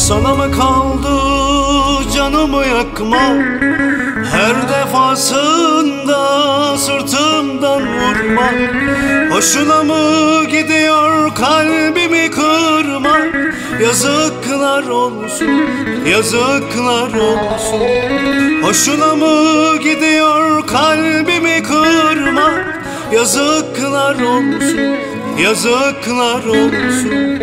Sana mı kaldı canımı yakma? Her defasında sırtımdan vurma. Hoşuna mı gidiyor kalbimi kırma? Yazıklar olsun, yazıklar olsun. Hoşuna mı gidiyor kalbimi kırma? Yazıklar olsun, yazıklar olsun.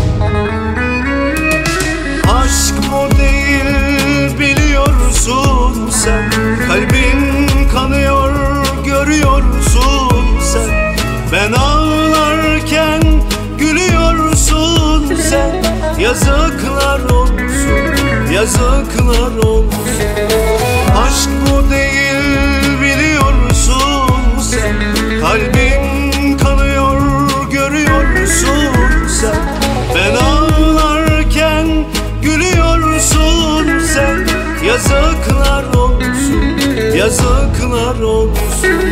Aşk bu değil biliyorsun sen. Kalbin kanıyor görüyorsun sen. Ben ağlarken gülüyorsun sen. Yazıklar olsun, yazıklar olsun. Aşk bu değil biliyorsun sen. Kalbin kanıyor görüyorsun sen. Ben ağlarken gülüyorsun sen. Yazıklar olsun, yazıklar olsun.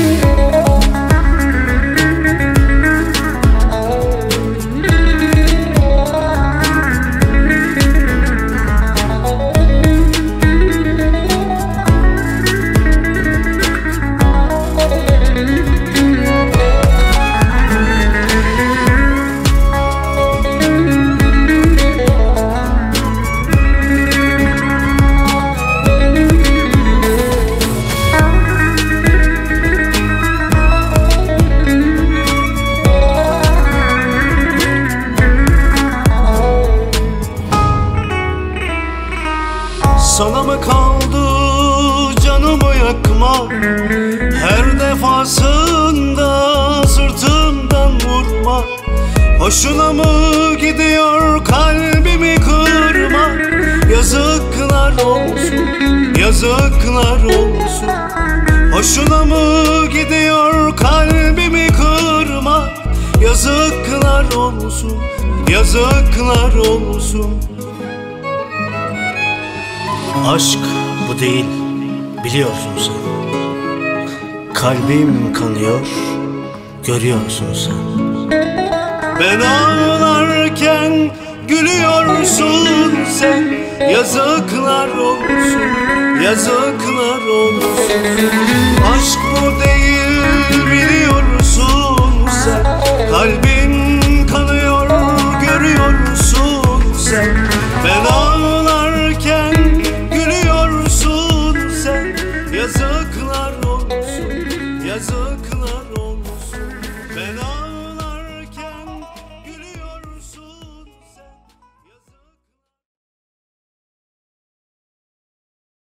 Sana mı kaldı canımı yakma? Her defasında sırtımdan vurma. Hoşuna mı gidiyor kalbimi kırma? Yazıklar olsun, yazıklar olsun. Hoşuna mı gidiyor kalbimi kırma? Yazıklar olsun, yazıklar olsun. Aşk bu değil biliyorsun sen. Kalbim kanıyor görüyorsun sen. Ben ağlarken gülüyorsun sen. Yazıklar olsun, yazıklar olsun. Aşk bu değil biliyorsun sen. Kalbin kanıyor görüyorsun sen. Ben ağlarken gülüyorsun sen. Yazıklar olsun, yazıklar olsun.